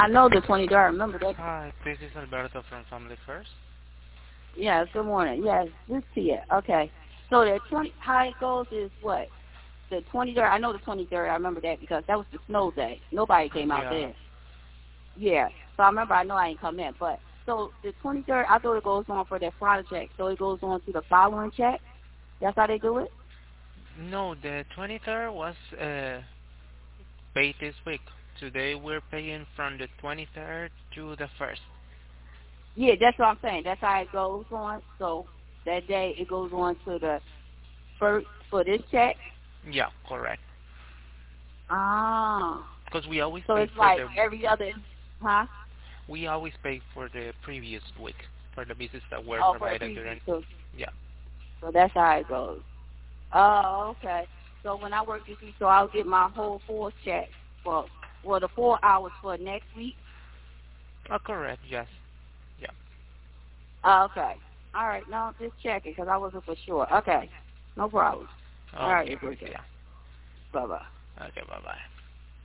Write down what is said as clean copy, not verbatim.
I know the 23rd. I remember that. Hi, this is Alberto from Family First. Yes, good morning. Yes, this to you. Okay. So the 20, how it goes is what? The 23rd, I know the 23rd, I remember that because that was the snow day. Nobody came out Yeah. there. Yeah. So I know I ain't come in. But, so the 23rd, I thought it goes on for that Friday check. So it goes on to the following check? That's how they do it? No, the 23rd was paid this week. Today we're paying from the 23rd to the 1st. Yeah, that's what I'm saying. That's how it goes on. So that day it goes on to the first for this check. Yeah, correct. Ah. Because we always So pay it's for like the every other, huh? we always pay for the previous week for the visits that were Oh, for the provided previous. during. So, Yeah. so that's how it goes. Oh, okay. So when I work this week, so I'll get my whole 4 check for, well, the 4 hours for next week. Oh, correct. Yes. Yeah. Oh, okay. All right. No, just checking because I wasn't for sure. Okay. No problem. All right, Okay, it's okay. Alicia. Bye-bye. Okay. Bye bye.